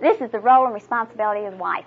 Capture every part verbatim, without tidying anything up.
This is the role and responsibility of the wife.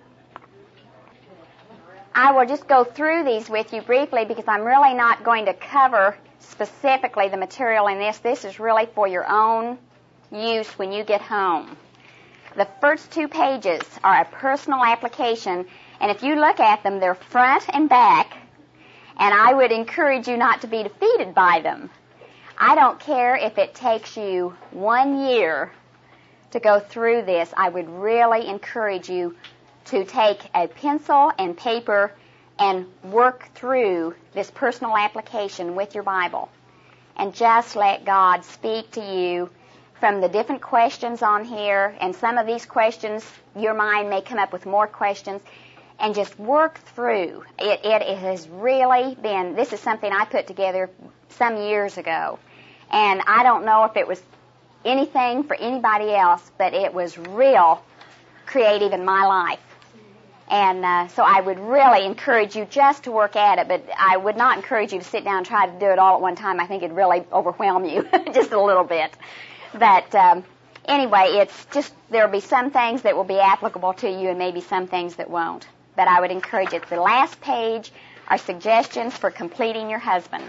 I will just go through these with you briefly because I'm really not going to cover specifically the material in this. This is really for your own use when you get home. The first two pages are a personal application, and if you look at them, they're front and back, and I would encourage you not to be defeated by them. I don't care if it takes you one year to go through this. I would really encourage you to take a pencil and paper and work through this personal application with your Bible and just let God speak to you from the different questions on here. And some of these questions, your mind may come up with more questions, and just work through. It, it, it has really been, this is something I put together some years ago, and I don't know if it was anything for anybody else, but it was real creative in my life. And uh, so I would really encourage you just to work at it, but I would not encourage you to sit down and try to do it all at one time. I think it'd really overwhelm you just a little bit. But um, anyway, it's just, there'll be some things that will be applicable to you and maybe some things that won't. But I would encourage it. The last page are suggestions for completing your husband.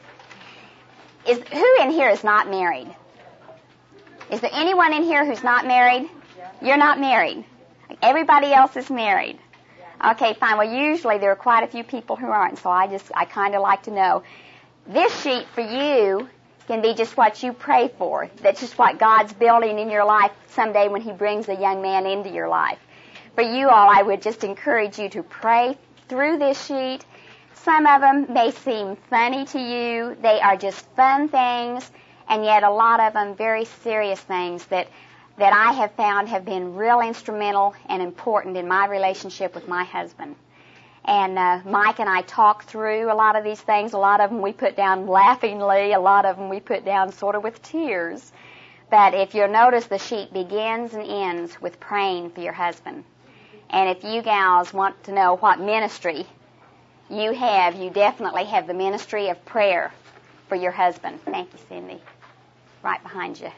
Is who in here is not married? Is there anyone in here who's not married? You're not married. Everybody else is married. Okay, fine. Well, usually there are quite a few people who aren't, so I just, I kind of like to know. This sheet for you can be just what you pray for. That's just what God's building in your life someday when He brings a young man into your life. For you all, I would just encourage you to pray through this sheet. Some of them may seem funny to you. They are just fun things, and yet a lot of them very serious things that that I have found have been real instrumental and important in my relationship with my husband. And uh, Mike and I talk through a lot of these things. A lot of them we put down laughingly. A lot of them we put down sort of with tears. But if you'll notice, the sheet begins and ends with praying for your husband. And if you gals want to know what ministry you have, you definitely have the ministry of prayer for your husband. Thank you, Cindy. Right behind you.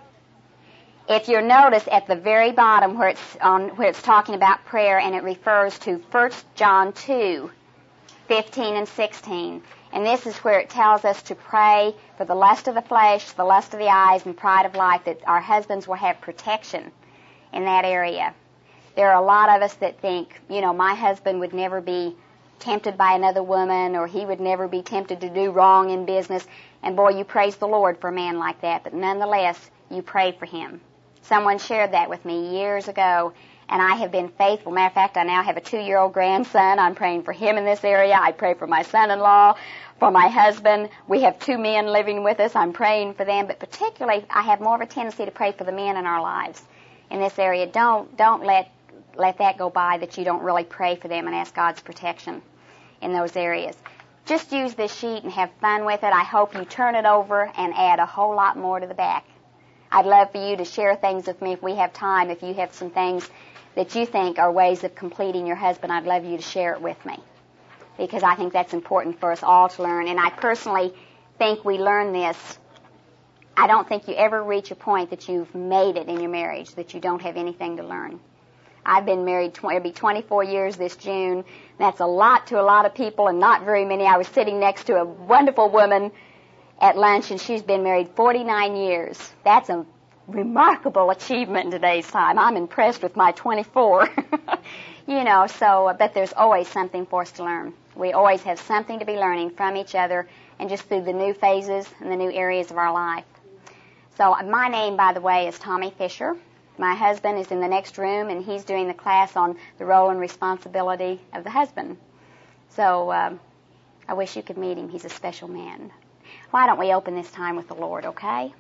If you'll notice at the very bottom where it's on where it's talking about prayer, and it refers to First John two, fifteen and sixteen. And this is where it tells us to pray for the lust of the flesh, the lust of the eyes, and pride of life, that our husbands will have protection in that area. There are a lot of us that think, you know, my husband would never be tempted by another woman, or he would never be tempted to do wrong in business. And boy, you praise the Lord for a man like that, but nonetheless, you pray for him. Someone shared that with me years ago, and I have been faithful. Matter of fact, I now have a two-year-old grandson. I'm praying for him in this area. I pray for my son-in-law, for my husband. We have two men living with us. I'm praying for them, but particularly I have more of a tendency to pray for the men in our lives in this area. Don't don't let let that go by that you don't really pray for them and ask God's protection in those areas. Just use this sheet and have fun with it. I hope you turn it over and add a whole lot more to the back. I'd love for you to share things with me if we have time. If you have some things that you think are ways of completing your husband, I'd love you to share it with me, because I think that's important for us all to learn. And I personally think we learn this. I don't think you ever reach a point that you've made it in your marriage, that you don't have anything to learn. I've been married, twenty, it'll be twenty-four years this June. That's a lot to a lot of people and not very many. I was sitting next to a wonderful woman at lunch, and she's been married forty-nine years. That's a remarkable achievement in today's time. I'm impressed with my twenty-four. You know, so, but there's always something for us to learn. We always have something to be learning from each other and just through the new phases and the new areas of our life. So my name, by the way, is Tommy Fisher. My husband is in the next room, and he's doing the class on the role and responsibility of the husband. So um, I wish you could meet him. He's a special man. Why don't we open this time with the Lord, okay?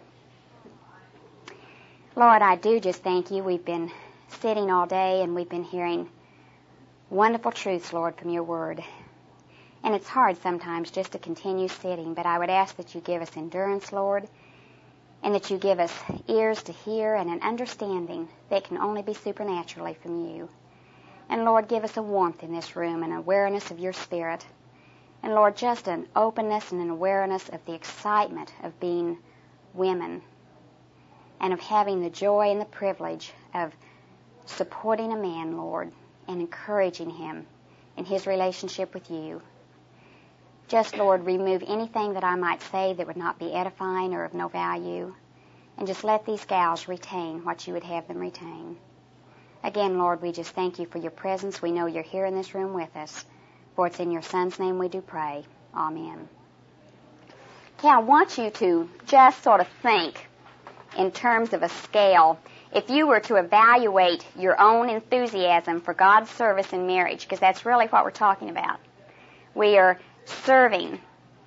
Lord, I do just thank you. We've been sitting all day, and we've been hearing wonderful truths, Lord, from your word. And it's hard sometimes just to continue sitting, but I would ask that you give us endurance, Lord, and that you give us ears to hear and an understanding that can only be supernaturally from you. And Lord, give us a warmth in this room and awareness of your Spirit. And Lord, just an openness and an awareness of the excitement of being women and of having the joy and the privilege of supporting a man, Lord, and encouraging him in his relationship with you. Just, Lord, remove anything that I might say that would not be edifying or of no value, and just let these gals retain what you would have them retain. Again, Lord, we just thank you for your presence. We know you're here in this room with us. For it's in your Son's name we do pray. Amen. Okay, I want you to just sort of think in terms of a scale. If you were to evaluate your own enthusiasm for God's service in marriage, because that's really what we're talking about. We are serving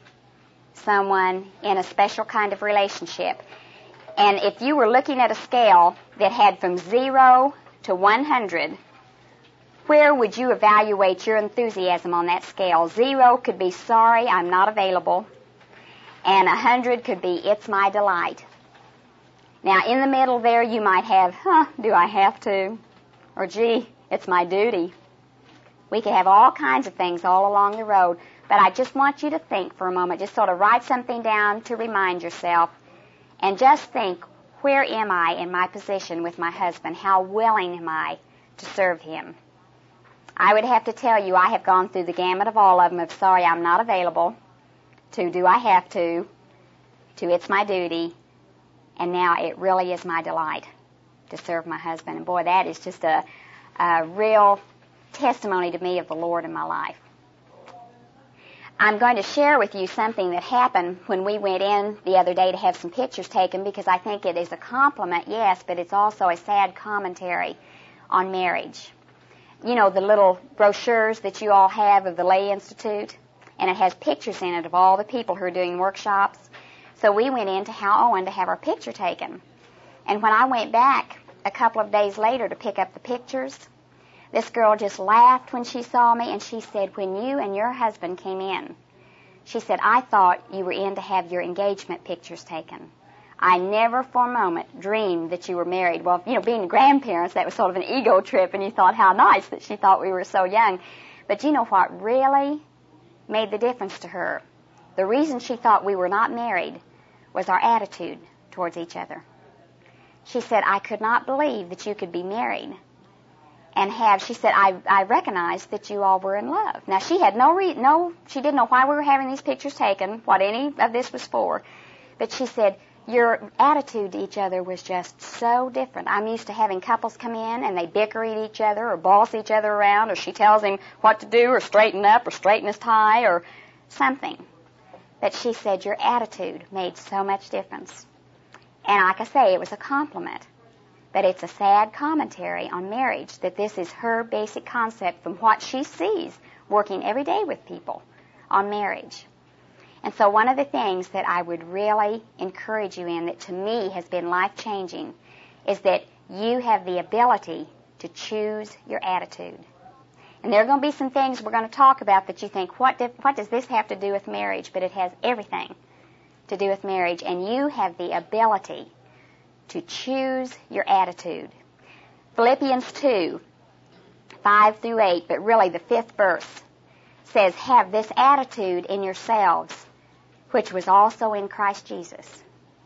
someone in a special kind of relationship. And if you were looking at a scale that had from zero to one hundred, where would you evaluate your enthusiasm on that scale? Zero could be, sorry, I'm not available. And a hundred could be, it's my delight. Now, in the middle there, you might have, huh, do I have to? Or, gee, it's my duty. We could have all kinds of things all along the road. But I just want you to think for a moment. Just sort of write something down to remind yourself. And just think, where am I in my position with my husband? How willing am I to serve him? I would have to tell you, I have gone through the gamut of all of them, of sorry, I'm not available, to do I have to, to it's my duty, and now it really is my delight to serve my husband. And boy, that is just a, a real testimony to me of the Lord in my life. I'm going to share with you something that happened when we went in the other day to have some pictures taken, because I think it is a compliment, yes, but it's also a sad commentary on marriage. You know, the little brochures that you all have of the Lay Institute, and it has pictures in it of all the people who are doing workshops. So we went in to Hal Owen to have our picture taken. And when I went back a couple of days later to pick up the pictures, this girl just laughed when she saw me, and she said, when you and your husband came in, she said, I thought you were in to have your engagement pictures taken. I never for a moment dreamed that you were married. Well, you know, being grandparents, that was sort of an ego trip, and you thought how nice that she thought we were so young. But you know what really made the difference to her? The reason she thought we were not married was our attitude towards each other. She said, I could not believe that you could be married and have, she said, I, I recognized that you all were in love. Now, she had no, re- no, she didn't know why we were having these pictures taken, what any of this was for. But she said, your attitude to each other was just so different. I'm used to having couples come in and they bicker at each other or boss each other around, or she tells him what to do or straighten up or straighten his tie or something. But she said your attitude made so much difference. And like I say, it was a compliment. But it's a sad commentary on marriage that this is her basic concept from what she sees working every day with people on marriage. And so one of the things that I would really encourage you in that to me has been life-changing is that you have the ability to choose your attitude. And there are going to be some things we're going to talk about that you think, what, did, what does this have to do with marriage? But it has everything to do with marriage. And you have the ability to choose your attitude. Philippians two, five through eight, but really the fifth verse, says, have this attitude in yourselves, which was also in Christ Jesus.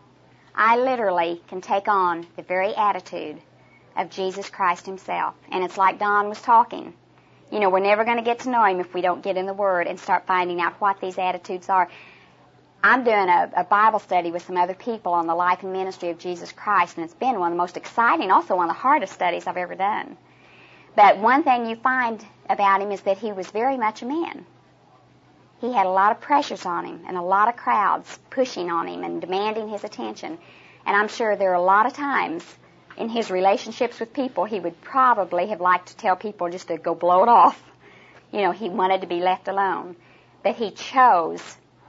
I literally can take on the very attitude of Jesus Christ himself. And it's like Don was talking. You know, we're never going to get to know him if we don't get in the Word and start finding out what these attitudes are. I'm doing a, a Bible study with some other people on the life and ministry of Jesus Christ, and it's been one of the most exciting, also one of the hardest studies I've ever done. But one thing you find about him is that he was very much a man. He had a lot of pressures on him and a lot of crowds pushing on him and demanding his attention. And I'm sure there are a lot of times in his relationships with people he would probably have liked to tell people just to go blow it off. You know, he wanted to be left alone. But he chose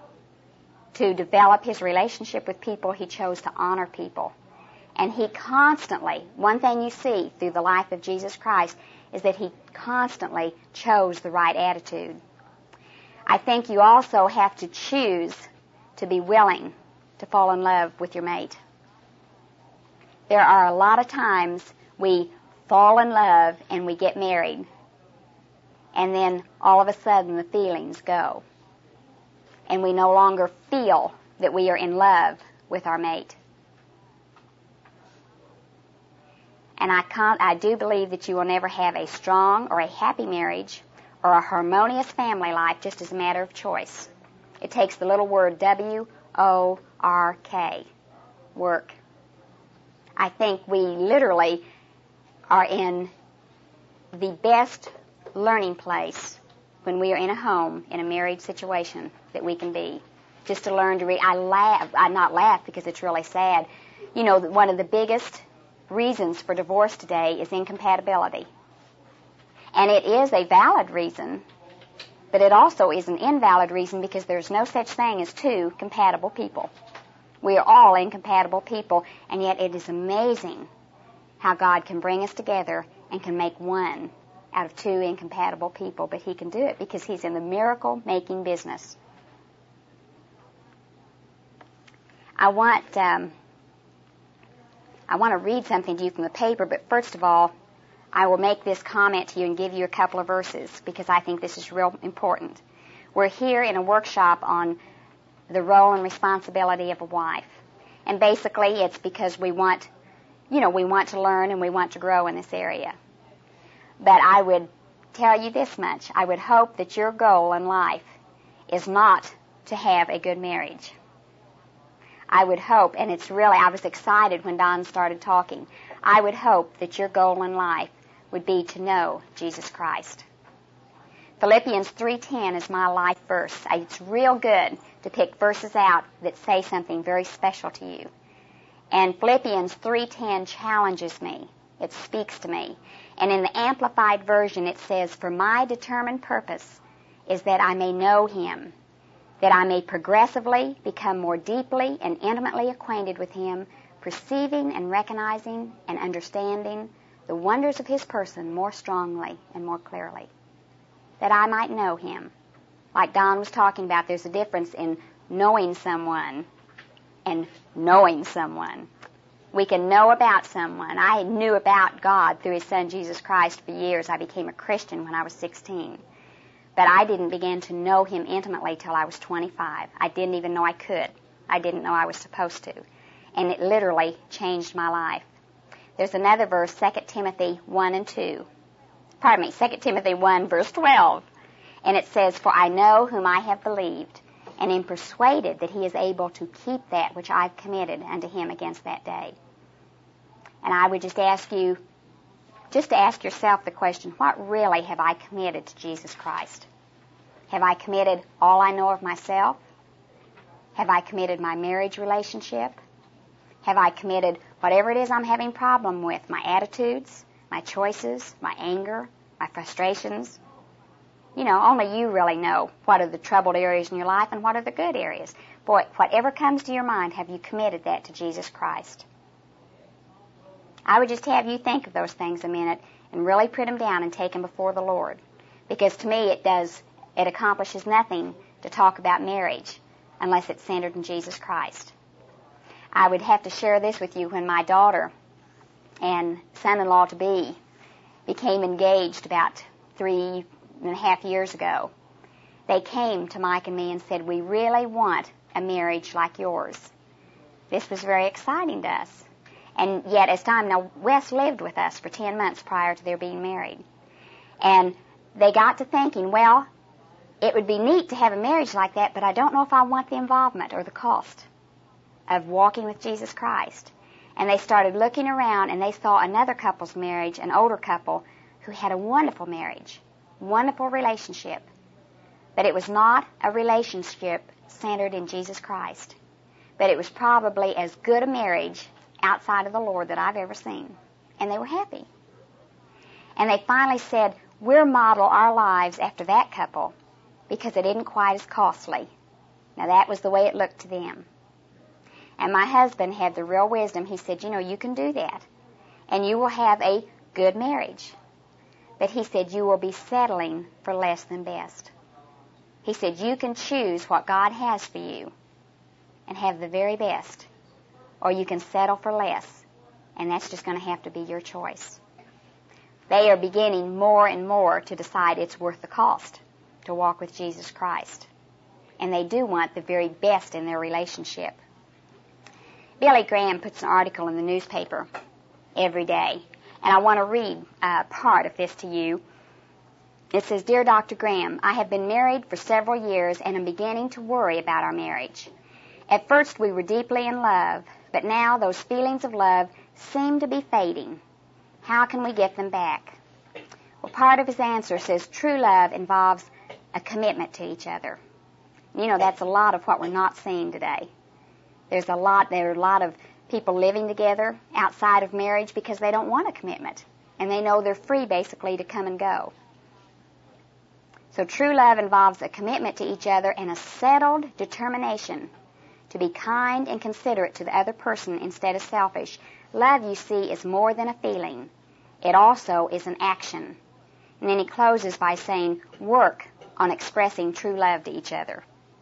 to develop his relationship with people. He chose to honor people. And he constantly, one thing you see through the life of Jesus Christ is that he constantly chose the right attitude. I think you also have to choose to be willing to fall in love with your mate. There are a lot of times we fall in love and we get married, and then all of a sudden the feelings go, and we no longer feel that we are in love with our mate. And I, can't, I do believe that you will never have a strong or a happy marriage or a harmonious family life just as a matter of choice. It takes the little word W O R K, work. I think we literally are in the best learning place when we are in a home, in a married situation that we can be. Just to learn to read. I laugh. I not laugh because it's really sad. You know, one of the biggest reasons for divorce today is incompatibility. And it is a valid reason, but it also is an invalid reason because there's no such thing as two compatible people. We are all incompatible people, and yet it is amazing how God can bring us together and can make one out of two incompatible people, but He can do it because He's in the miracle-making business. I want um, I want to read something to you from the paper, but first of all, I will make this comment to you and give you a couple of verses because I think this is real important. We're here in a workshop on the role and responsibility of a wife. And basically it's because we want, you know, we want to learn and we want to grow in this area. But I would tell you this much. I would hope that your goal in life is not to have a good marriage. I would hope, and it's really, I was excited when Don started talking, I would hope that your goal in life would be to know Jesus Christ. Philippians three ten is my life verse. It's real good to pick verses out that say something very special to you. And Philippians three ten challenges me. It speaks to me. And in the Amplified Version it says, "For my determined purpose is that I may know Him, that I may progressively become more deeply and intimately acquainted with Him, perceiving and recognizing and understanding the wonders of His person more strongly and more clearly, that I might know Him." Like Don was talking about, there's a difference in knowing someone and knowing someone. We can know about someone. I knew about God through His Son, Jesus Christ, for years. I became a Christian when I was sixteen. But I didn't begin to know Him intimately till I was twenty-five. I didn't even know I could. I didn't know I was supposed to. And it literally changed my life. There's another verse, Second Timothy one and two. Pardon me, Second Timothy one, verse twelve. And it says, "For I know whom I have believed, and am persuaded that He is able to keep that which I've committed unto Him against that day." And I would just ask you, just to ask yourself the question, what really have I committed to Jesus Christ? Have I committed all I know of myself? Have I committed my marriage relationship? Have I committed whatever it is I'm having problem with, my attitudes, my choices, my anger, my frustrations? You know, only you really know what are the troubled areas in your life and what are the good areas. Boy, whatever comes to your mind, have you committed that to Jesus Christ? I would just have you think of those things a minute and really put them down and take them before the Lord. Because to me it does, it accomplishes nothing to talk about marriage unless it's centered in Jesus Christ. I would have to share this with you. When my daughter and son-in-law to be became engaged about three and a half years ago, they came to Mike and me and said, "We really want a marriage like yours." This was very exciting to us. And yet, as time, now, Wes lived with us for ten months prior to their being married. And they got to thinking, well, it would be neat to have a marriage like that, but I don't know if I want the involvement or the cost of walking with Jesus Christ. And they started looking around, and they saw another couple's marriage, an older couple, who had a wonderful marriage, wonderful relationship. But it was not a relationship centered in Jesus Christ. But it was probably as good a marriage outside of the Lord that I've ever seen. And they were happy. And they finally said, we'll model our lives after that couple because it isn't quite as costly. Now that was the way it looked to them. And my husband had the real wisdom. He said, you know, you can do that. And you will have a good marriage. But he said, you will be settling for less than best. He said, you can choose what God has for you and have the very best. Or you can settle for less. And that's just going to have to be your choice. They are beginning more and more to decide it's worth the cost to walk with Jesus Christ. And they do want the very best in their relationship. Billy Graham puts an article in the newspaper every day. And I want to read uh, part of this to you. It says, Dear Doctor Graham, I have been married for several years and am beginning to worry about our marriage. At first we were deeply in love, but now those feelings of love seem to be fading. How can we get them back? Well, part of his answer says true love involves a commitment to each other. You know, that's a lot of what we're not seeing today. There's a lot, there are a lot of people living together outside of marriage because they don't want a commitment, and they know they're free basically to come and go. So true love involves a commitment to each other and a settled determination to be kind and considerate to the other person instead of selfish. Love, you see, is more than a feeling. It also is an action. And then he closes by saying, work on expressing true love to each other.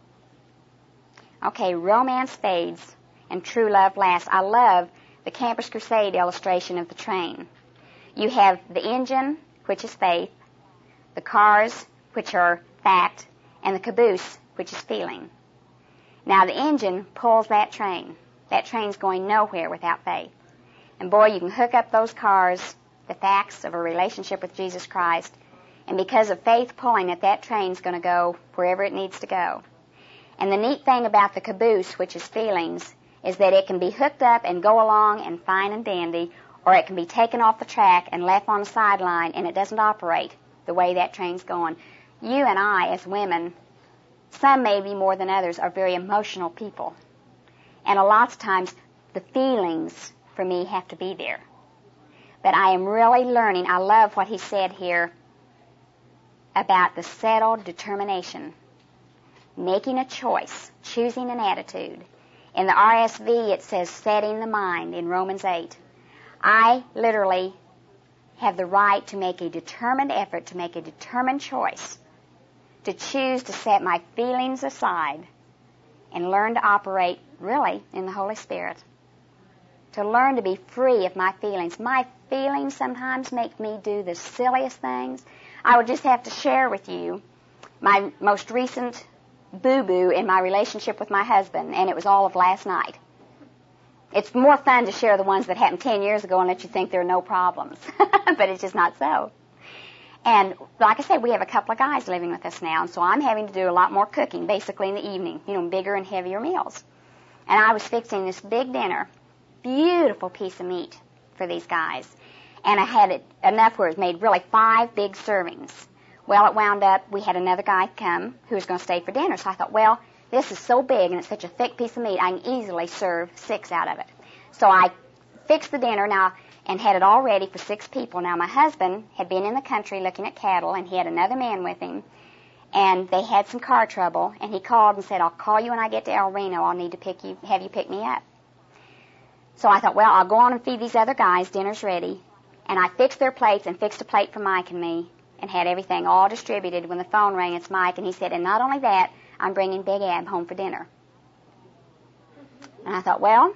Okay, romance fades and true love lasts. I love the Campus Crusade illustration of the train. You have the engine, which is faith, the cars, which are fact, and the caboose, which is feeling. Now the engine pulls that train. That train's going nowhere without faith. And boy, you can hook up those cars, the facts of a relationship with Jesus Christ, and because of faith pulling it, that train's going to go wherever it needs to go. And the neat thing about the caboose, which is feelings, is that it can be hooked up and go along and fine and dandy, or it can be taken off the track and left on the sideline, and it doesn't operate the way that train's going. You and I, as women, some maybe more than others, are very emotional people. And a lot of times, the feelings, for me, have to be there. But I am really learning. I love what he said here about the settled determination, making a choice, choosing an attitude. In the R S V, it says setting the mind in Romans eight. I literally have the right to make a determined effort, to make a determined choice, to choose to set my feelings aside and learn to operate, really, in the Holy Spirit. To learn to be free of my feelings. My feelings sometimes make me do the silliest things. I would just have to share with you my most recent boo-boo in my relationship with my husband, and it was all of last night. It's more fun to share the ones that happened ten years ago and let you think there are no problems. But it's just not so. And like I said, we have a couple of guys living with us now, and so I'm having to do a lot more cooking, basically in the evening, you know, bigger and heavier meals. And I was fixing this big dinner, beautiful piece of meat for these guys. And I had it enough where it made really five big servings. Well, it wound up, we had another guy come who was going to stay for dinner. So I thought, well, this is so big and it's such a thick piece of meat, I can easily serve six out of it. So I fixed the dinner now and had it all ready for six people. Now, my husband had been in the country looking at cattle, and he had another man with him, and they had some car trouble, and he called and said, I'll call you when I get to El Reno. I'll need to pick you, have you pick me up. So I thought, well, I'll go on and feed these other guys. Dinner's ready. And I fixed their plates and fixed a plate for Mike and me and had everything all distributed. When the phone rang, it's Mike, and he said, and not only that, I'm bringing Big Ab home for dinner. And I thought, well,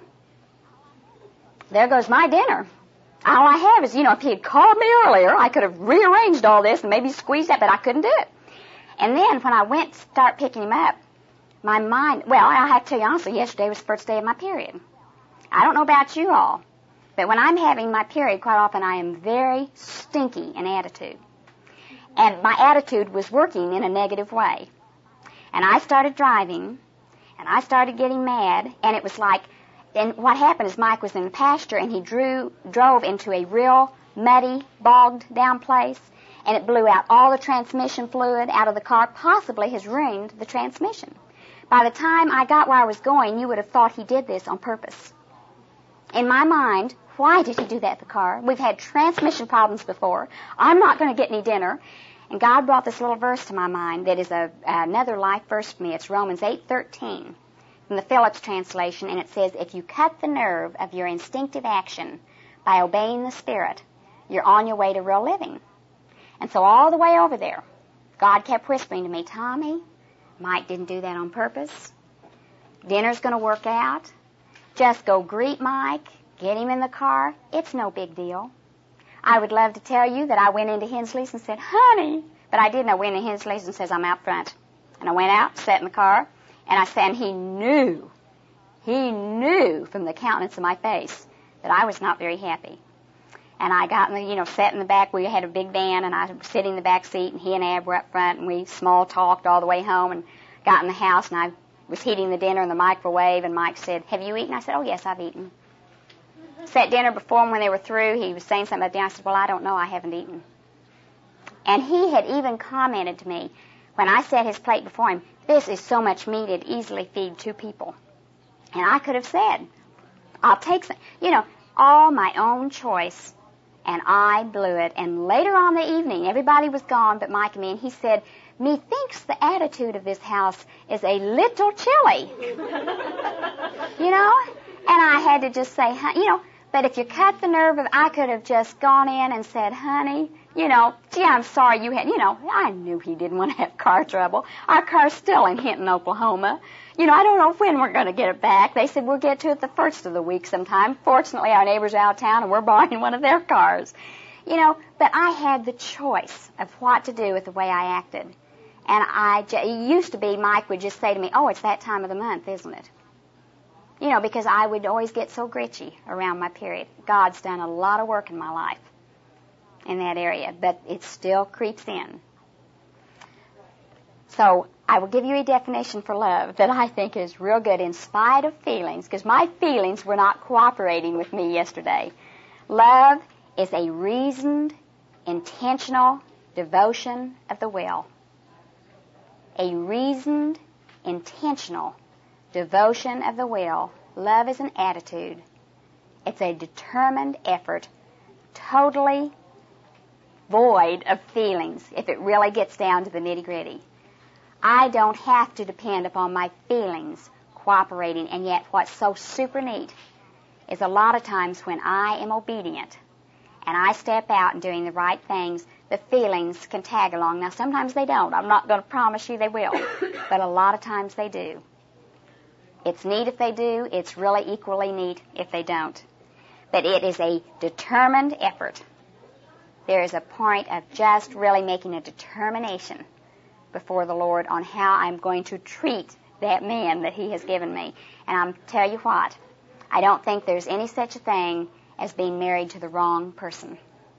there goes my dinner. All I have is, you know, if he had called me earlier, I could have rearranged all this and maybe squeezed that, but I couldn't do it. And then when I went to start picking him up, my mind, well, I have to tell you honestly, yesterday was the first day of my period. I don't know about you all, but when I'm having my period, quite often I am very stinky in attitude. And my attitude was working in a negative way. And I started driving, and I started getting mad, and it was like, and what happened is Mike was in the pasture, and he drew, drove into a real muddy, bogged down place, and it blew out all the transmission fluid out of the car, possibly has ruined the transmission. By the time I got where I was going, you would have thought he did this on purpose. In my mind, why did he do that to the car? We've had transmission problems before. I'm not going to get any dinner. And God brought this little verse to my mind that is a, another life verse for me. It's Romans eight thirteen from the Phillips translation, and it says, if you cut the nerve of your instinctive action by obeying the Spirit, you're on your way to real living. And so all the way over there, God kept whispering to me, Tommy, Mike didn't do that on purpose. Dinner's going to work out. Just go greet Mike, get him in the car. It's no big deal. I would love to tell you that I went into Hensley's and said, honey, but I didn't. I went into Hensley's and says, I'm out front. And I went out, sat in the car, and I said, and he knew, he knew from the countenance of my face that I was not very happy. And I got in the, you know, sat in the back. We had a big van, and I was sitting in the back seat, and he and Ab were up front, and we small talked all the way home, and got in the house, and I was heating the dinner in the microwave, and Mike said, "Have you eaten?" I said, "Oh, yes, I've eaten." Sat dinner before him when they were through. He was saying something about dinner. I said, "Well, I don't know. I haven't eaten." And he had even commented to me, when I set his plate before him, "This is so much meat, it'd easily feed two people." And I could have said, "I'll take some," you know, all my own choice. And I blew it. And later on the evening, everybody was gone but Mike and me, and he said, "Methinks the attitude of this house is a little chilly." You know? And I had to just say, you know, but if you cut the nerve of, I could have just gone in and said, "Honey, you know, gee, I'm sorry you had," you know, I knew he didn't want to have car trouble. Our car's still in Hinton, Oklahoma. You know, I don't know when we're going to get it back. They said we'll get to it the first of the week sometime. Fortunately, our neighbors are out of town, and we're borrowing one of their cars. You know, but I had the choice of what to do with the way I acted. And I, it used to be Mike would just say to me, "Oh, it's that time of the month, isn't it?" You know, because I would always get so gritchy around my period. God's done a lot of work in my life in that area, but it still creeps in. So I will give you a definition for love that I think is real good in spite of feelings, because my feelings were not cooperating with me yesterday. Love is a reasoned, intentional devotion of the will. A reasoned, intentional devotion of the will. Love is an attitude. It's a determined effort, totally void of feelings, if it really gets down to the nitty-gritty. I don't have to depend upon my feelings cooperating, and yet what's so super neat is a lot of times when I am obedient and I step out and doing the right things, the feelings can tag along. Now, sometimes they don't. I'm not going to promise you they will, but a lot of times they do. It's neat if they do. It's really equally neat if they don't. But it is a determined effort. There is a point of just really making a determination before the Lord on how I'm going to treat that man that He has given me. And I'm tell you what, I don't think there's any such a thing as being married to the wrong person.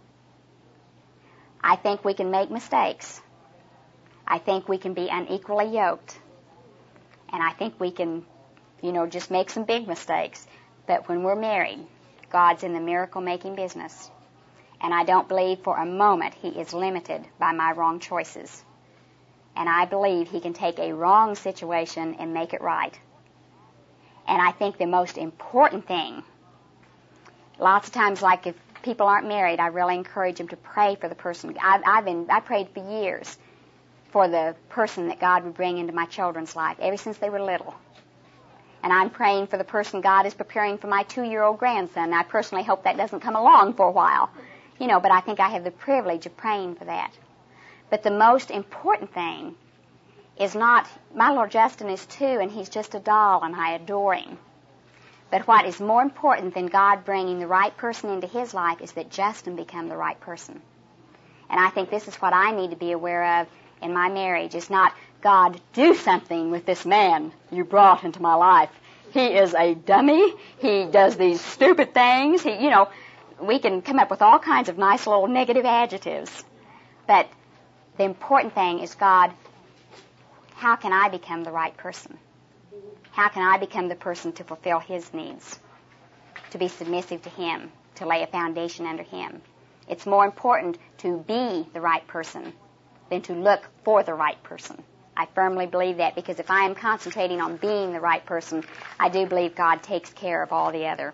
I think we can make mistakes. I think we can be unequally yoked. And I think we can, you know, just make some big mistakes. But when we're married, God's in the miracle-making business. And I don't believe for a moment He is limited by my wrong choices. And I believe He can take a wrong situation and make it right. And I think the most important thing, lots of times, like if people aren't married, I really encourage them to pray for the person. I've, I've been, I prayed for years for the person that God would bring into my children's life, ever since they were little. And I'm praying for the person God is preparing for my two-year-old grandson. I personally hope that doesn't come along for a while. You know, but I think I have the privilege of praying for that. But the most important thing is not, my little Justin is two, and he's just a doll, and I adore him. But what is more important than God bringing the right person into his life is that Justin become the right person. And I think this is what I need to be aware of in my marriage. It's not, "God, do something with this man you brought into my life. He is a dummy. He does these stupid things." He, you know, we can come up with all kinds of nice little negative adjectives. But the important thing is, God, how can I become the right person? How can I become the person to fulfill His needs, to be submissive to Him, to lay a foundation under Him? It's more important to be the right person than to look for the right person. I firmly believe that, because if I am concentrating on being the right person, I do believe God takes care of all the other.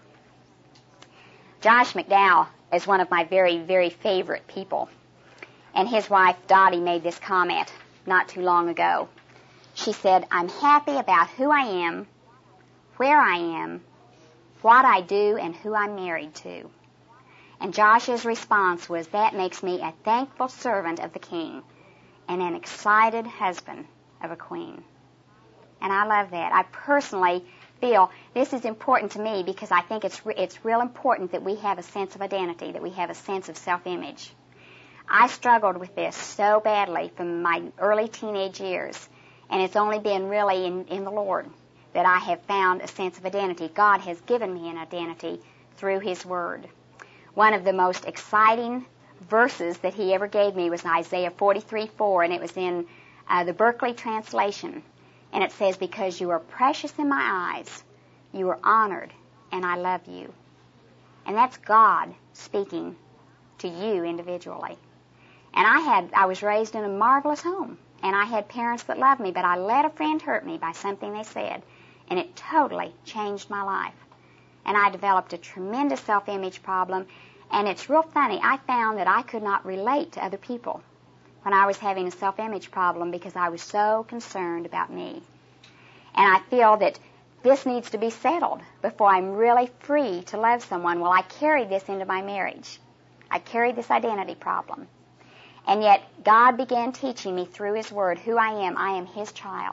Josh McDowell is one of my very, very favorite people. And his wife, Dottie, made this comment not too long ago. She said, "I'm happy about who I am, where I am, what I do, and who I'm married to." And Josh's response was, "That makes me a thankful servant of the King and an excited husband of a queen." And I love that. I personally feel this is important to me, because I think it's re- it's real important that we have a sense of identity, that we have a sense of self-image. I struggled with this so badly from my early teenage years, and it's only been really in, in the Lord that I have found a sense of identity. God has given me an identity through His Word. one of the most exciting verses that he ever gave me was Isaiah forty-three four, and it was in uh, the Berkeley translation. And it says, because you are precious in my eyes, you are honored, and I love you. And that's God speaking to you individually. And I had, I was raised in a marvelous home, and I had parents that loved me, but I let a friend hurt me by something they said, and it totally changed my life. And I developed a tremendous self-image problem, and it's real funny. I found that I could not relate to other people when I was having a self-image problem because I was so concerned about me. And I feel that this needs to be settled before I'm really free to love someone. Well, I carried this into my marriage. I carried this identity problem. And yet God began teaching me through His Word who I am. I am His child.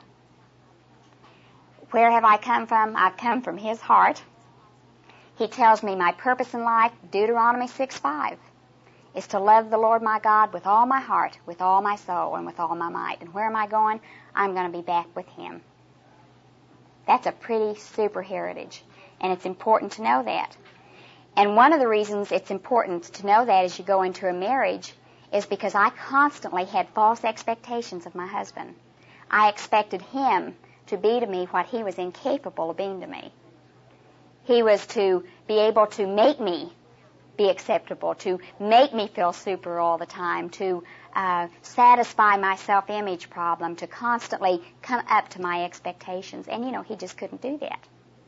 Where have I come from? I've come from His heart. He tells me my purpose in life, Deuteronomy six five, is to love the Lord my God with all my heart, with all my soul, and with all my might. And where am I going? I'm going to be back with Him. That's a pretty super heritage, and it's important to know that. And one of the reasons it's important to know that as you go into a marriage is because I constantly had false expectations of my husband. I expected him to be to me what he was incapable of being to me. He was to be able to make me be acceptable, to make me feel super all the time, to uh, satisfy my self-image problem, to constantly come up to my expectations. And, you know, he just couldn't do that.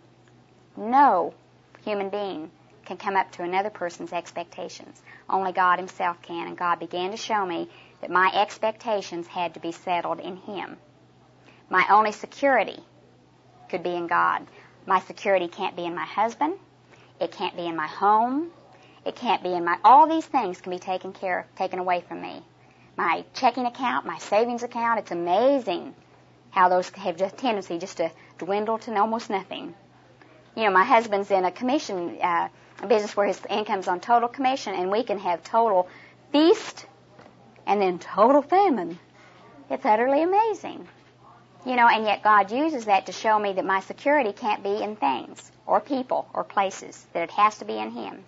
No human being can come up to another person's expectations. Only God Himself can. And God began to show me that my expectations had to be settled in Him. My only security could be in God. My security can't be in my husband. It can't be in my home. It can't be in my... All these things can be taken care of, taken away from me. My checking account, my savings account, it's amazing how those have a tendency just to dwindle to almost nothing. You know, my husband's in a commission uh, business where his income's on total commission, and we can have total feast and then total famine. It's utterly amazing. You know, and yet God uses that to show me that my security can't be in things or people or places, that it has to be in Him.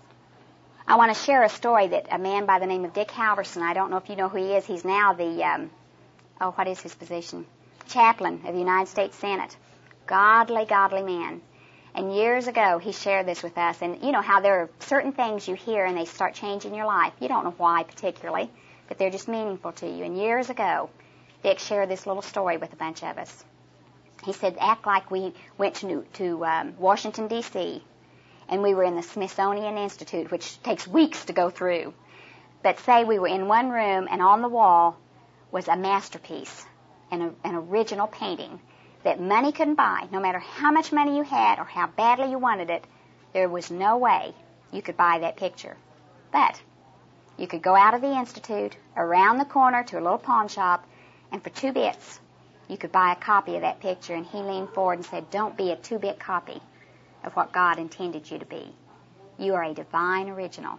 I want to share a story that a man by the name of Dick Halverson, I don't know if you know who he is, he's now the, um, oh, what is his position? Chaplain of the United States Senate. Godly, godly man. And years ago, he shared this with us. And you know how there are certain things you hear and they start changing your life. You don't know why particularly, but they're just meaningful to you. And years ago, Dick shared this little story with a bunch of us. He said, act like we went to, to um, Washington, D C, and we were in the Smithsonian Institute, which takes weeks to go through. But say we were in one room, and on the wall was a masterpiece, an, an original painting that money couldn't buy. No matter how much money you had or how badly you wanted it, there was no way you could buy that picture. But you could go out of the Institute, around the corner to a little pawn shop, and for two bits, you could buy a copy of that picture. And he leaned forward and said, don't be a two-bit copy of what God intended you to be. You are a divine original.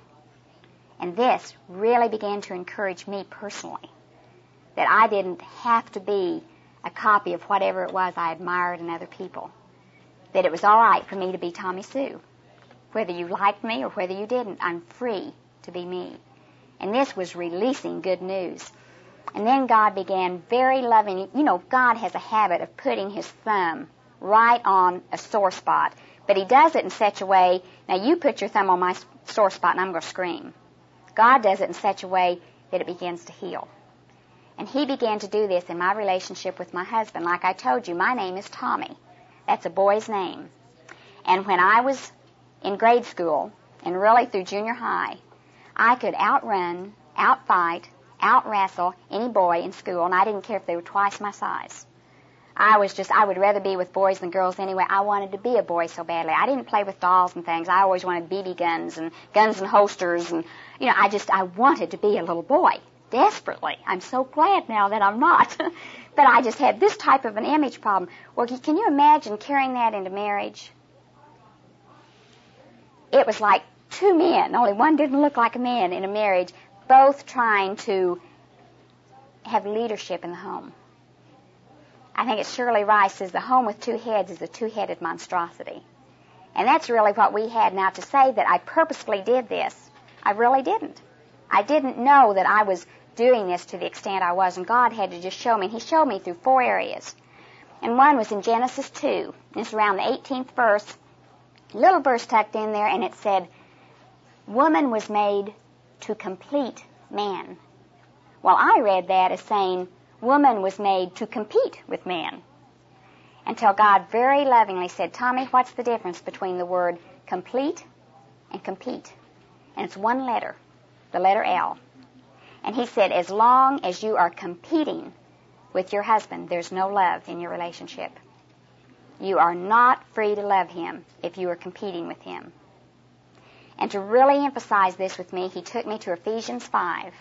And this really began to encourage me personally, that I didn't have to be a copy of whatever it was I admired in other people, that it was all right for me to be Tommy Sue. Whether you liked me or whether you didn't, I'm free to be me. And this was releasing good news. And then God began very loving. You know, God has a habit of putting His thumb right on a sore spot. But He does it in such a way, now you put your thumb on my sore spot and I'm going to scream. God does it in such a way that it begins to heal. And He began to do this in my relationship with my husband. Like I told you, my name is Tommy. That's a boy's name. And when I was in grade school, and really through junior high, I could outrun, outfight, out-wrestle any boy in school, and I didn't care if they were twice my size. I was just, I would rather be with boys than girls anyway. I wanted to be a boy so badly. I didn't play with dolls and things. I always wanted B B guns and guns and holsters, and, you know, I just, I wanted to be a little boy, desperately. I'm so glad now that I'm not. But I just had this type of an image problem. Well, can you imagine carrying that into marriage? It was like two men, only one didn't look like a man in a marriage, both trying to have leadership in the home. I think it's Shirley Rice says the home with two heads is a two-headed monstrosity. And that's really what we had. Now, to say that I purposely did this, I really didn't. I didn't know that I was doing this to the extent I was, and God had to just show me. He showed me through four areas. And one was in Genesis two. It's around the eighteenth verse. Little verse tucked in there, and it said, woman was made to complete man. Well, I read that as saying, woman was made to compete with man. Until God very lovingly said, Tommy, what's the difference between the word complete and compete? And it's one letter, the letter L. And he said, as long as you are competing with your husband, there's no love in your relationship. You are not free to love him if you are competing with him. And to really emphasize this with me, he took me to Ephesians five.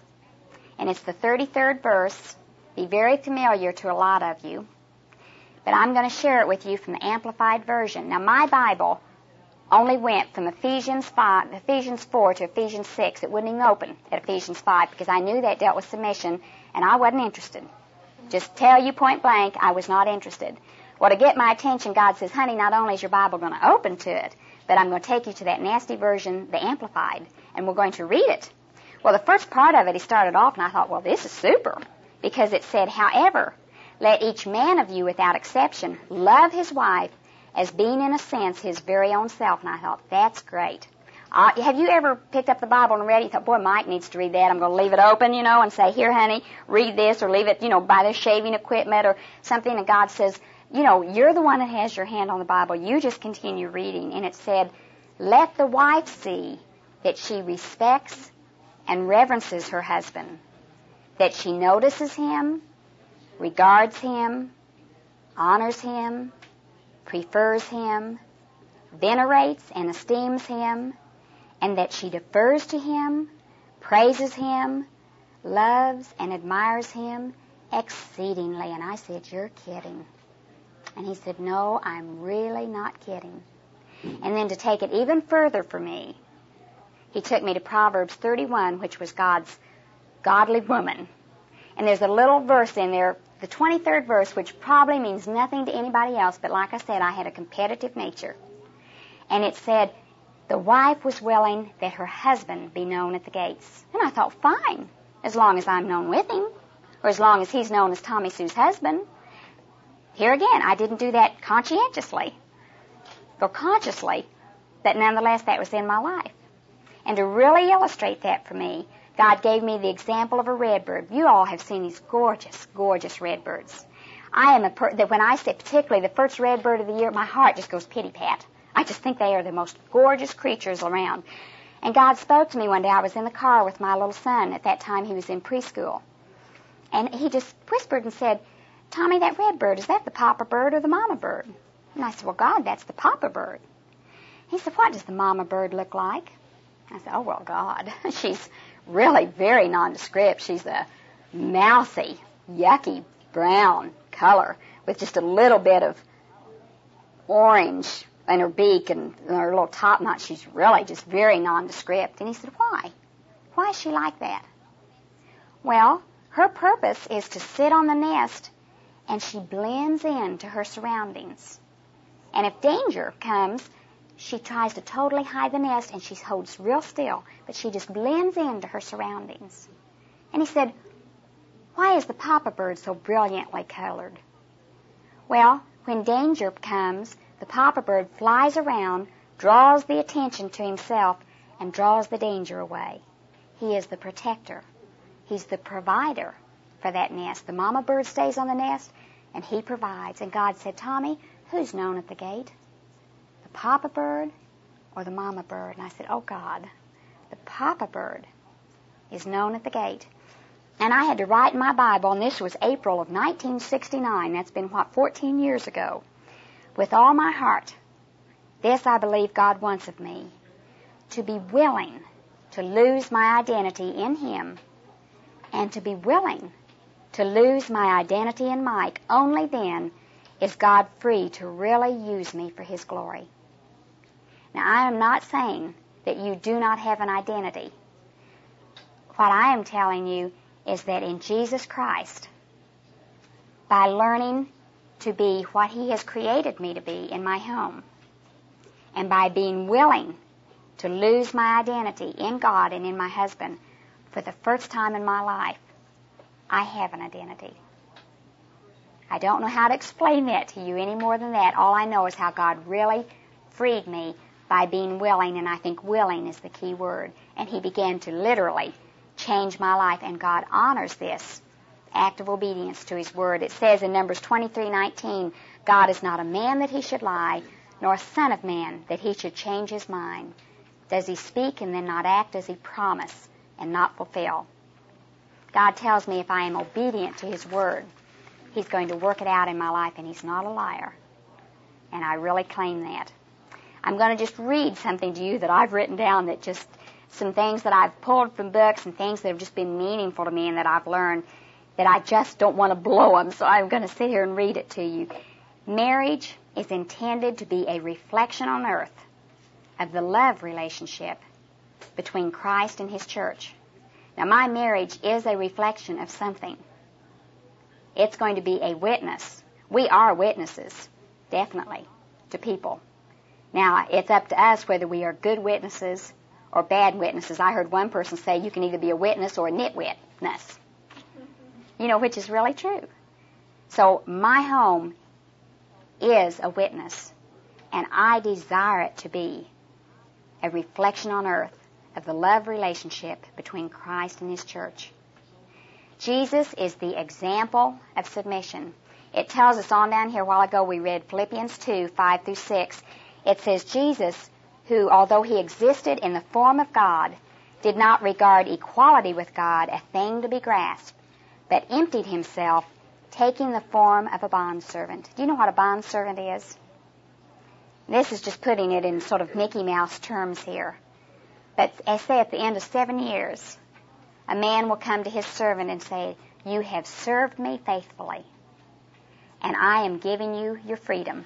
And it's the thirty-third verse. Be very familiar to a lot of you. But I'm going to share it with you from the Amplified Version. Now, my Bible only went from Ephesians five, Ephesians four to Ephesians six. It wouldn't even open at Ephesians five because I knew that dealt with submission, and I wasn't interested. Just tell you point blank, I was not interested. Well, to get my attention, God says, honey, not only is your Bible going to open to it, but I'm going to take you to that nasty version, the Amplified, and we're going to read it. Well, the first part of it, he started off, and I thought, well, this is super, because it said, however, let each man of you, without exception, love his wife as being, in a sense, his very own self. And I thought, that's great. Uh, have you ever picked up the Bible and read it? You thought, boy, Mike needs to read that. I'm going to leave it open, you know, and say, here, honey, read this, or leave it, you know, by their shaving equipment or something. And God says, you know, you're the one that has your hand on the Bible. You just continue reading. And it said, let the wife see that she respects and reverences her husband, that she notices him, regards him, honors him, prefers him, venerates and esteems him, and that she defers to him, praises him, loves and admires him exceedingly. And I said, you're kidding. And he said, no, I'm really not kidding. And then to take it even further for me, he took me to Proverbs thirty-one, which was God's godly woman. And there's a little verse in there, the twenty-third verse, which probably means nothing to anybody else, but like I said, I had a competitive nature. And it said, the wife was willing that her husband be known at the gates. And I thought, fine, as long as I'm known with him, or as long as he's known as Tommy Sue's husband. Here again, I didn't do that conscientiously, or consciously, but nonetheless, that was in my life. And to really illustrate that for me, God gave me the example of a redbird. You all have seen these gorgeous, gorgeous redbirds. I am a per- that when I say particularly the first redbird of the year, my heart just goes pity-pat. I just think they are the most gorgeous creatures around. And God spoke to me one day. I was in the car with my little son. At that time, he was in preschool. And he just whispered and said, Tommy, that redbird, is that the papa bird or the mama bird? And I said, well, God, that's the papa bird. He said, what does the mama bird look like? I said, oh, well, God, she's really very nondescript. She's a mousy, yucky brown color with just a little bit of orange in her beak and her little top knot. She's really just very nondescript. And he said, why? Why is she like that? Well, her purpose is to sit on the nest, and she blends into her surroundings. And if danger comes, she tries to totally hide the nest, and she holds real still, but she just blends into her surroundings. And he said, why is the papa bird so brilliantly colored? Well, when danger comes, the papa bird flies around, draws the attention to himself, and draws the danger away. He is the protector. He's the provider for that nest. The mama bird stays on the nest, and he provides. And God said, Tommy, who's known at the gate? The papa bird or the mama bird? And I said, oh, God, the papa bird is known at the gate. And I had to write in my Bible, and this was April of nineteen sixty-nine. That's been, what, fourteen years ago. With all my heart, this I believe God wants of me, to be willing to lose my identity in Him, and to be willing to lose my identity in Mike. Only then is God free to really use me for His glory. Now, I am not saying that you do not have an identity. What I am telling you is that in Jesus Christ, by learning to be what He has created me to be in my home, And by being willing to lose my identity in God and in my husband, for the first time in my life, I have an identity. I don't know how to explain that to you any more than that. All I know is how God really freed me by being willing, and I think willing is the key word. And He began to literally change my life, and God honors this act of obedience to His word. It says in Numbers twenty-three nineteen, God is not a man that He should lie, nor a son of man that He should change His mind. Does He speak and then not act? Does He promise and not fulfill? God tells me if I am obedient to His word, He's going to work it out in my life, and He's not a liar. And I really claim that. I'm going to just read something to you that I've written down, that just some things that I've pulled from books and things that have just been meaningful to me and that I've learned that I just don't want to blow them, so I'm going to sit here and read it to you. Marriage is intended to be a reflection on earth of the love relationship between Christ and His church. Now, my marriage is a reflection of something. It's going to be a witness. We are witnesses, definitely, to people. Now, it's up to us whether we are good witnesses or bad witnesses. I heard one person say you can either be a witness or a nitwitness. You know, which is really true. So my home is a witness, and I desire it to be a reflection on earth of the love relationship between Christ and His church. Jesus is the example of submission. It tells us on down here, a while ago we read Philippians two, five through six. It says, Jesus, who, although He existed in the form of God, did not regard equality with God a thing to be grasped, but emptied Himself, taking the form of a bondservant. Do you know what a bondservant is? This is just putting it in sort of Mickey Mouse terms here. But I say at the end of seven years, a man will come to his servant and say, you have served me faithfully, and I am giving you your freedom.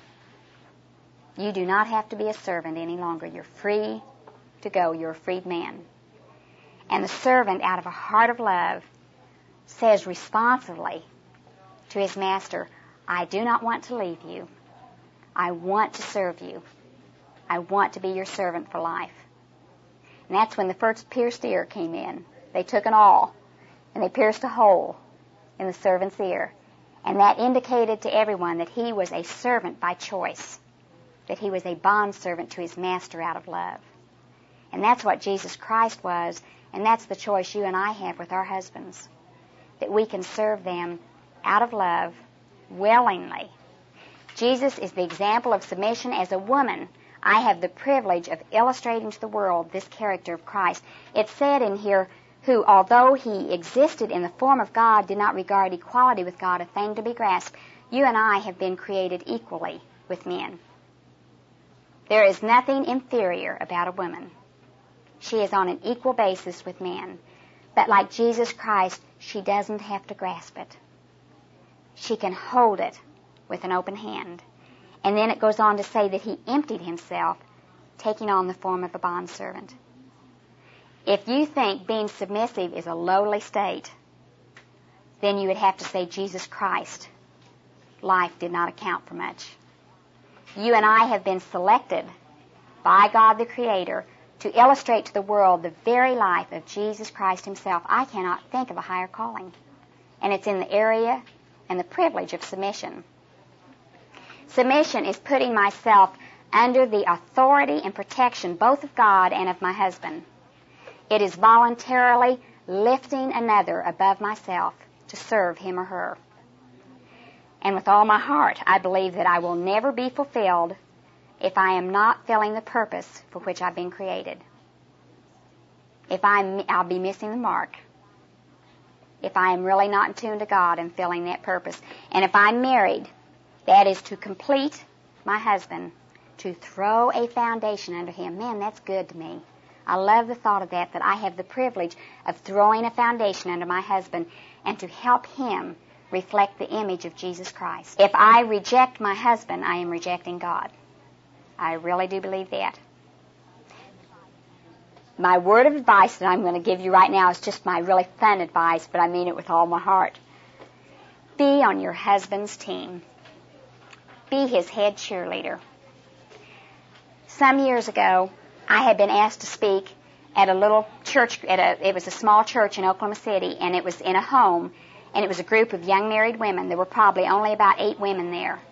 You do not have to be a servant any longer. You're free to go. You're a freed man. And the servant, out of a heart of love, says responsively to his master, I do not want to leave you. I want to serve you. I want to be your servant for life. And that's when the first pierced ear came in. They took an awl, and they pierced a hole in the servant's ear. And that indicated to everyone that he was a servant by choice, that he was a bondservant to his master out of love. And that's what Jesus Christ was, and that's the choice you and I have with our husbands, that we can serve them out of love, willingly. Jesus is the example of submission. As a woman, I have the privilege of illustrating to the world this character of Christ. It said in here, who, although He existed in the form of God, did not regard equality with God a thing to be grasped. You and I have been created equally with men. There is nothing inferior about a woman. She is on an equal basis with men. But like Jesus Christ, she doesn't have to grasp it. She can hold it with an open hand. And then it goes on to say that He emptied Himself, taking on the form of a bondservant. If you think being submissive is a lowly state, then you would have to say Jesus Christ. Life did not account for much. You and I have been selected by God the Creator to illustrate to the world the very life of Jesus Christ Himself. I cannot think of a higher calling. And it's in the area and the privilege of submission. Submission is putting myself under the authority and protection both of God and of my husband. It is voluntarily lifting another above myself to serve him or her. And with all my heart, I believe that I will never be fulfilled if I am not filling the purpose for which I've been created. If I'm, I'll be missing the mark. If I am really not in tune to God and filling that purpose. And if I'm married, that is to complete my husband, to throw a foundation under him. Man, that's good to me. I love the thought of that, that I have the privilege of throwing a foundation under my husband and to help him reflect the image of Jesus Christ. If I reject my husband, I am rejecting God. I really do believe that. My word of advice that I'm going to give you right now is just my really fun advice, but I mean it with all my heart. Be on your husband's team. Be his head cheerleader. Some years ago, I had been asked to speak at a little church, at a, it was a small church in Oklahoma City, and it was in a home, and it was a group of young married women. There were probably only about eight women there.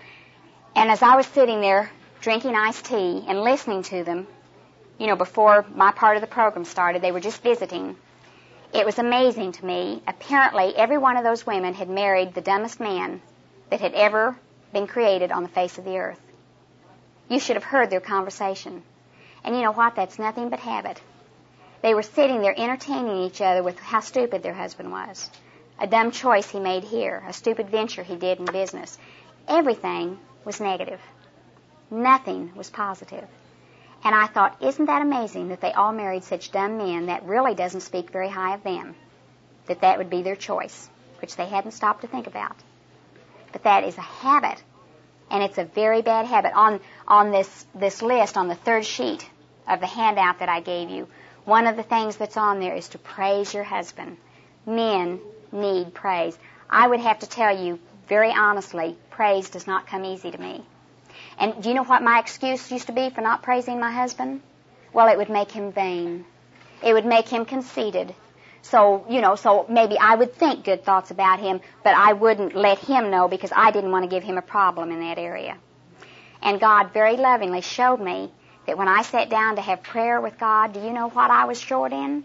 And as I was sitting there drinking iced tea and listening to them, you know, before my part of the program started, they were just visiting. It was amazing to me. Apparently, every one of those women had married the dumbest man that had ever been created on the face of the earth. You should have heard their conversation. And you know what? That's nothing but habit. They were sitting there entertaining each other with how stupid their husband was. A dumb choice he made here, a stupid venture he did in business. Everything was negative. Nothing was positive. And I thought, isn't that amazing that they all married such dumb men that really doesn't speak very high of them, that that would be their choice, which they hadn't stopped to think about. But that is a habit, and it's a very bad habit. On, on this, this list, on the third sheet of the handout that I gave you, one of the things that's on there is to praise your husband. Men need praise. I would have to tell you, very honestly, praise does not come easy to me. And do you know what my excuse used to be for not praising my husband? Well, it would make him vain. It would make him conceited. So, you know, so maybe I would think good thoughts about him, but I wouldn't let him know because I didn't want to give him a problem in that area. And God very lovingly showed me that when I sat down to have prayer with God, do you know what I was short in?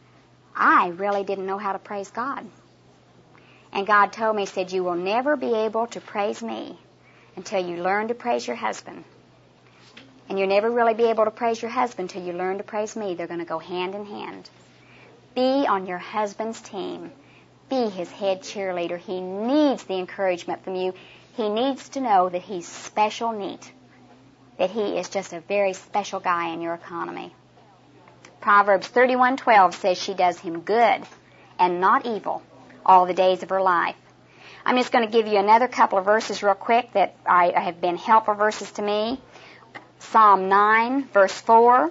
I really didn't know how to praise God. And God told me, said, you will never be able to praise me until you learn to praise your husband. And you'll never really be able to praise your husband until you learn to praise me. They're going to go hand in hand. Be on your husband's team. Be his head cheerleader. He needs the encouragement from you. He needs to know that he's special neat, that he is just a very special guy in your economy. Proverbs thirty-one twelve says she does him good and not evil all the days of her life. I'm just going to give you another couple of verses real quick that I, I have been helpful verses to me. Psalm nine, verse four.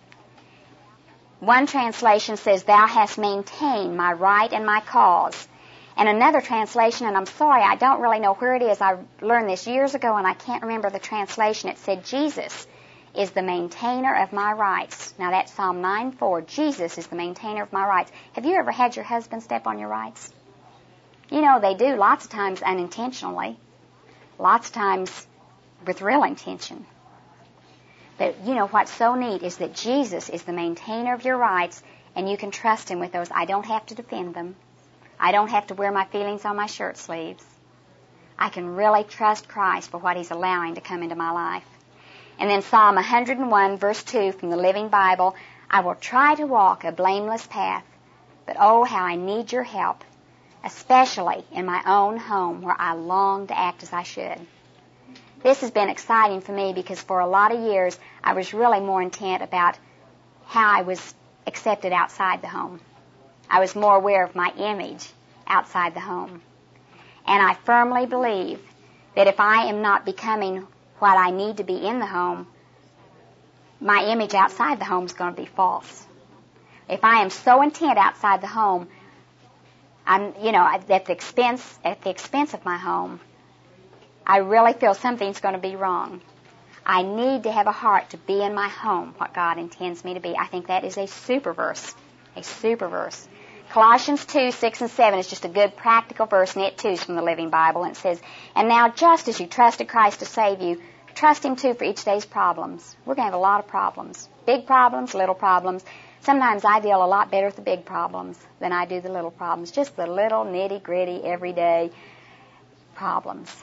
One translation says, thou hast maintained my right and my cause. And another translation, and I'm sorry, I don't really know where it is. I learned this years ago, and I can't remember the translation. It said, Jesus is the maintainer of my rights. Now, that's Psalm nine four. Jesus is the maintainer of my rights. Have you ever had your husband step on your rights? You know, they do lots of times unintentionally, lots of times with real intention. But you know what's so neat is that Jesus is the maintainer of your rights, and you can trust him with those. I don't have to defend them. I don't have to wear my feelings on my shirt sleeves. I can really trust Christ for what he's allowing to come into my life. And then Psalm one oh one, verse two from the Living Bible, I will try to walk a blameless path, but oh, how I need your help, especially in my own home where I long to act as I should. This has been exciting for me because for a lot of years I was really more intent about how I was accepted outside the home. I was more aware of my image outside the home. And I firmly believe that if I am not becoming what I need to be in the home, my image outside the home is going to be false. If I am so intent outside the home, I'm, you know, at the expense, at the expense of my home, I really feel something's going to be wrong. I need to have a heart to be in my home what God intends me to be. I think that is a super verse, a super verse. Colossians two, six, and seven is just a good practical verse, and it too is from the Living Bible, and it says, and now just as you trusted Christ to save you, trust him too for each day's problems. We're going to have a lot of problems, big problems, little problems. Sometimes I deal a lot better with the big problems than I do the little problems, just the little nitty-gritty, everyday problems.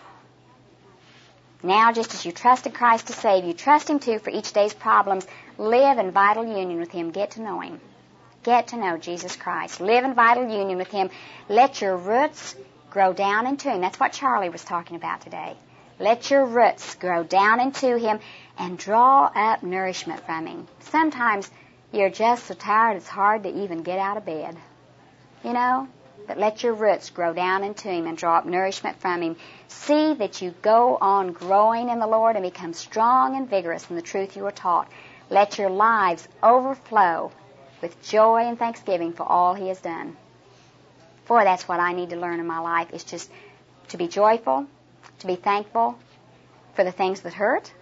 Now, just as you trusted Christ to save you, trust him too for each day's problems. Live in vital union with him. Get to know him. Get to know Jesus Christ. Live in vital union with him. Let your roots grow down into him. That's what Charlie was talking about today. Let your roots grow down into him and draw up nourishment from him. Sometimes you're just so tired it's hard to even get out of bed. You know? But let your roots grow down into him and draw up nourishment from him. See that you go on growing in the Lord and become strong and vigorous in the truth you were taught. Let your lives overflow with joy and thanksgiving for all he has done. Boy, that's what I need to learn in my life, is just to be joyful, to be thankful for the things that hurt,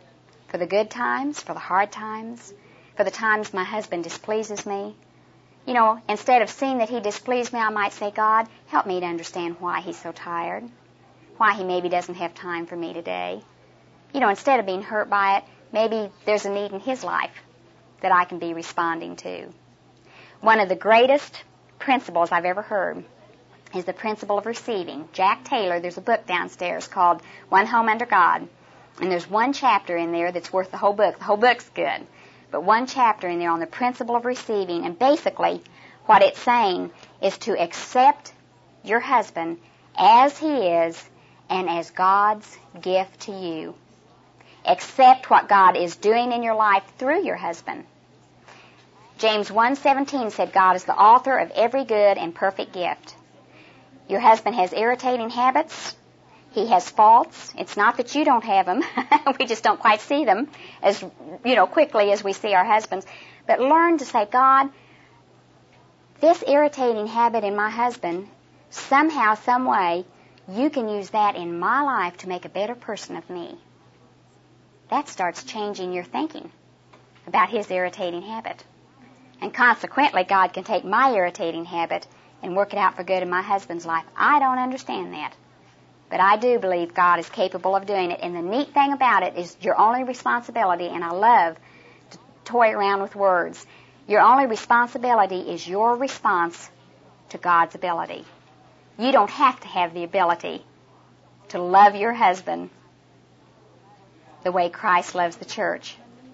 For the good times, for the hard times, for the times my husband displeases me. You know, instead of seeing that he displeased me, I might say, God, help me to understand why he's so tired, why he maybe doesn't have time for me today. You know, instead of being hurt by it, maybe there's a need in his life that I can be responding to. One of the greatest principles I've ever heard is the principle of receiving. Jack Taylor, there's a book downstairs called One Home Under God, and there's one chapter in there that's worth the whole book. The whole book's good, but one chapter in there on the principle of receiving, and basically what it's saying is to accept your husband as he is and as God's gift to you. Accept what God is doing in your life through your husband. James one seventeen said God is the author of every good and perfect gift. Your husband has irritating habits. He has faults. It's not that you don't have them. We just don't quite see them as, you know, quickly as we see our husbands. But learn to say, God, this irritating habit in my husband, somehow, some way, you can use that in my life to make a better person of me. That starts changing your thinking about his irritating habit. And consequently, God can take my irritating habit and work it out for good in my husband's life. I don't understand that. But I do believe God is capable of doing it. And the neat thing about it is your only responsibility, and I love to toy around with words, your only responsibility is your response to God's ability. You don't have to have the ability to love your husband the way Christ loves the church.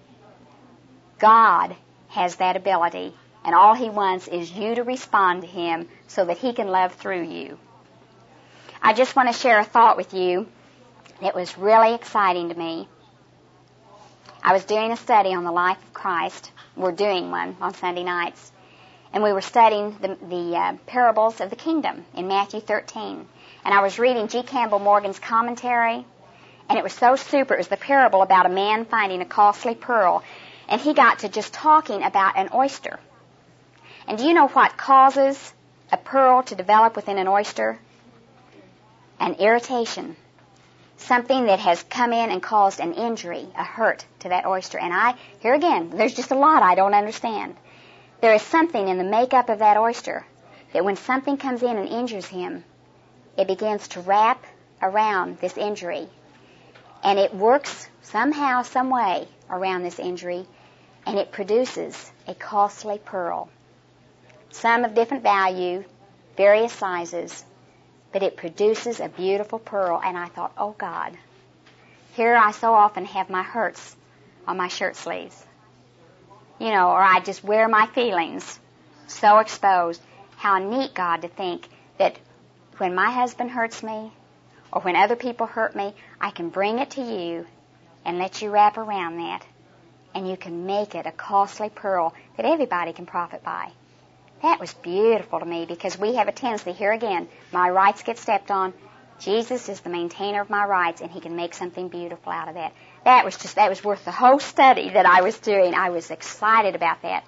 God has that ability, and all he wants is you to respond to him so that he can love through you. I just want to share a thought with you that was really exciting to me. I was doing a study on the life of Christ. We're doing one on Sunday nights. And we were studying the, the uh, parables of the kingdom in Matthew thirteen. And I was reading G. Campbell Morgan's commentary, and it was so super. It was the parable about a man finding a costly pearl. And he got to just talking about an oyster. And do you know what causes a pearl to develop within an oyster? An irritation. Something that has come in and caused an injury, a hurt to that oyster. And I, here again, there's just a lot I don't understand. There is something in the makeup of that oyster that when something comes in and injures him, it begins to wrap around this injury. And it works somehow, some way around this injury, and it produces a costly pearl. Some of different value, various sizes, but it produces a beautiful pearl. And I thought, oh God, here I so often have my hurts on my shirt sleeves. You know, or I just wear my feelings so exposed. How neat, God, to think that when my husband hurts me, or when other people hurt me, I can bring it to you and let you wrap around that, and you can make it a costly pearl that everybody can profit by. That was beautiful to me, because we have a tendency, here again, my rights get stepped on. Jesus is the maintainer of my rights, and he can make something beautiful out of that. That was just, that was worth the whole study that I was doing. I was excited about that.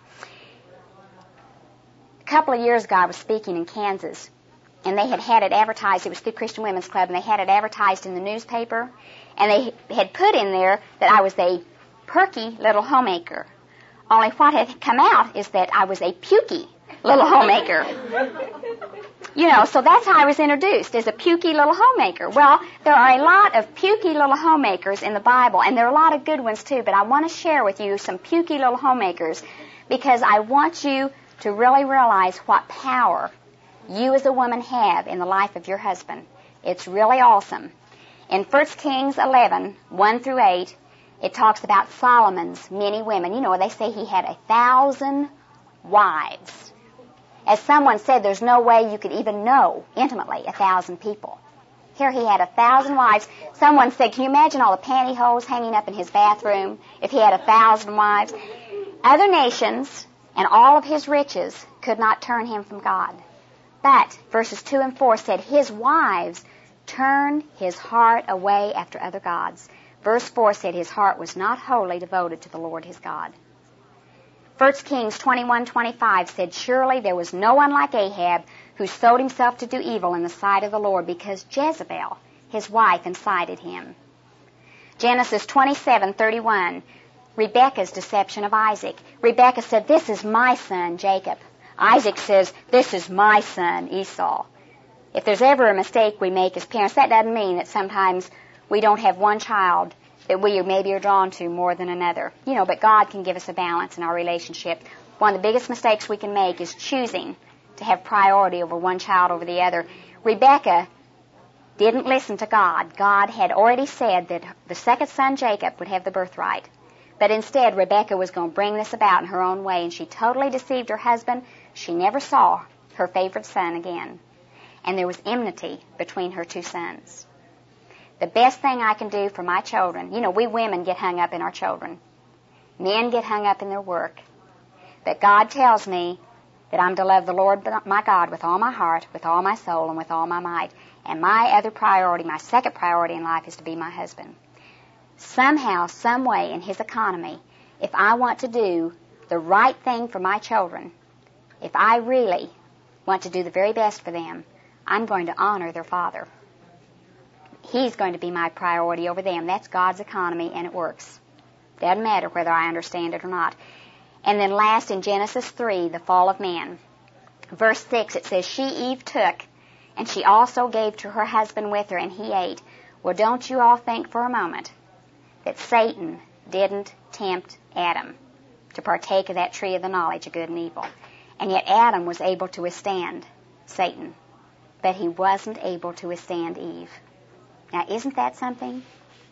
A couple of years ago, I was speaking in Kansas, and they had had it advertised. It was through Christian Women's Club, and they had it advertised in the newspaper, and they had put in there that I was a perky little homemaker. Only what had come out is that I was a pukey little homemaker. You know, so that's how I was introduced, as a pukey little homemaker. Well, there are a lot of pukey little homemakers in the Bible, and there are a lot of good ones too, but I want to share with you some pukey little homemakers, because I want you to really realize what power you as a woman have in the life of your husband. It's really awesome. In First Kings eleven, one through eight, it talks about Solomon's many women. You know, they say he had a thousand wives. As someone said, there's no way you could even know intimately a thousand people. Here he had a thousand wives. Someone said, can you imagine all the pantyhose hanging up in his bathroom if he had a thousand wives? Other nations and all of his riches could not turn him from God. But verses two and four said, his wives turned his heart away after other gods. Verse four said his heart was not wholly devoted to the Lord his God. First Kings twenty-one twenty-five said, surely there was no one like Ahab who sold himself to do evil in the sight of the Lord, because Jezebel, his wife, incited him. Genesis twenty-seven thirty-one, Rebekah's deception of Isaac. Rebekah said, "This is my son, Jacob." Isaac says, "This is my son, Esau." If there's ever a mistake we make as parents, that doesn't mean that sometimes we don't have one child that we maybe are drawn to more than another. You know, but God can give us a balance in our relationship. One of the biggest mistakes we can make is choosing to have priority over one child over the other. Rebekah didn't listen to God. God had already said that the second son, Jacob, would have the birthright. But instead, Rebekah was going to bring this about in her own way, and she totally deceived her husband. She never saw her favorite son again. And there was enmity between her two sons. The best thing I can do for my children, you know, we women get hung up in our children. Men get hung up in their work. But God tells me that I'm to love the Lord my God with all my heart, with all my soul, and with all my might. And my other priority, my second priority in life is to be my husband. Somehow, some way in his economy, if I want to do the right thing for my children, if I really want to do the very best for them, I'm going to honor their father. He's going to be my priority over them. That's God's economy, and it works. Doesn't matter whether I understand it or not. And then last, in Genesis three, the fall of man. Verse six, it says, "She, Eve, took, and she also gave to her husband with her, and he ate." Well, don't you all think for a moment that Satan didn't tempt Adam to partake of that tree of the knowledge of good and evil. And yet Adam was able to withstand Satan, but he wasn't able to withstand Eve. Now, isn't that something?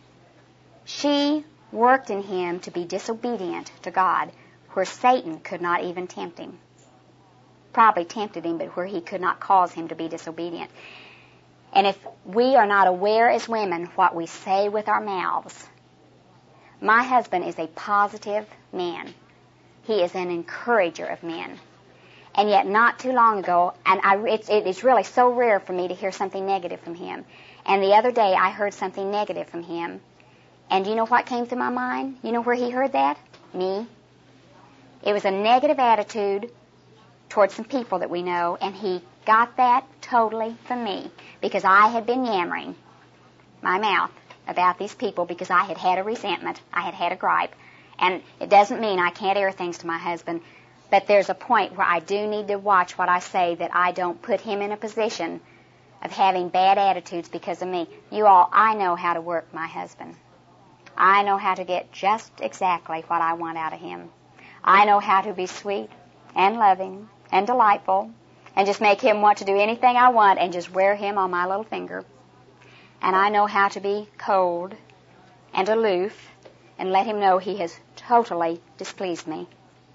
She worked in him to be disobedient to God, where Satan could not even tempt him. Probably tempted him, but where he could not cause him to be disobedient. And if we are not aware as women what we say with our mouths, my husband is a positive man. He is an encourager of men. And yet not too long ago, and I, it's, it is really so rare for me to hear something negative from him. And the other day I heard something negative from him. And do you know what came through my mind? You know where he heard that? Me. It was a negative attitude towards some people that we know, and he got that totally from me because I had been yammering my mouth about these people because I had had a resentment, I had had a gripe. And it doesn't mean I can't air things to my husband, but there's a point where I do need to watch what I say, that I don't put him in a position of having bad attitudes because of me. You all, I know how to work my husband. I know how to get just exactly what I want out of him. I know how to be sweet and loving and delightful and just make him want to do anything I want and just wear him on my little finger. And I know how to be cold and aloof and let him know he has totally displeased me.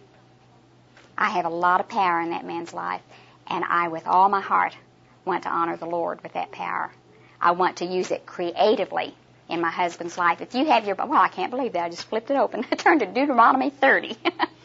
I have a lot of power in that man's life, and I, with all my heart, want to honor the Lord with that power. I want to use it creatively in my husband's life. If you have your, well, I can't believe that. I just flipped it open. I turned to Deuteronomy thirty.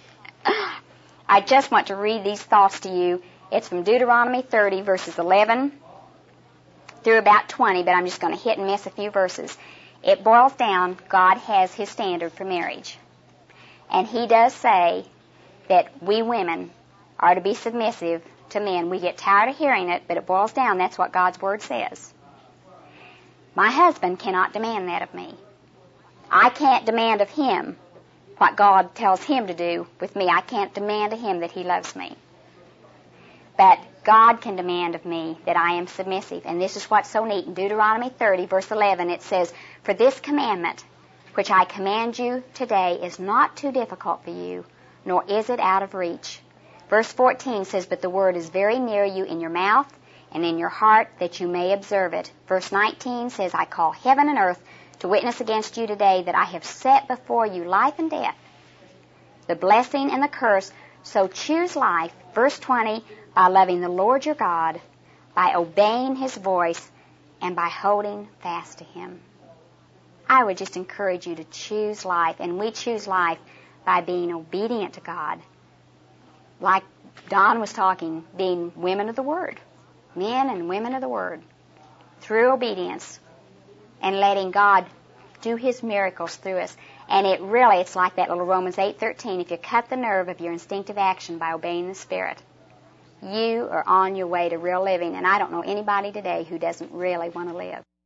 I just want to read these thoughts to you. It's from Deuteronomy thirty, verses eleven through about twenty, but I'm just going to hit and miss a few verses. It boils down, God has his standard for marriage. And he does say that we women are to be submissive to men. We get tired of hearing it, but it boils down, that's what God's Word says. My husband cannot demand that of me. I can't demand of him what God tells him to do with me. I can't demand of him that he loves me. But God can demand of me that I am submissive. And this is what's so neat. In Deuteronomy thirty, verse eleven, it says, "For this commandment which I command you today is not too difficult for you, nor is it out of reach." Verse fourteen says, "But the word is very near you, in your mouth and in your heart, that you may observe it." Verse nineteen says, "I call heaven and earth to witness against you today that I have set before you life and death, the blessing and the curse. So choose life." Verse twenty, "by loving the Lord your God, by obeying his voice, and by holding fast to him." I would just encourage you to choose life, and we choose life by being obedient to God. Like Don was talking, being women of the Word, men and women of the Word, through obedience and letting God do his miracles through us. And it really, it's like that little Romans eight thirteen, if you cut the nerve of your instinctive action by obeying the Spirit, you are on your way to real living. And I don't know anybody today who doesn't really want to live.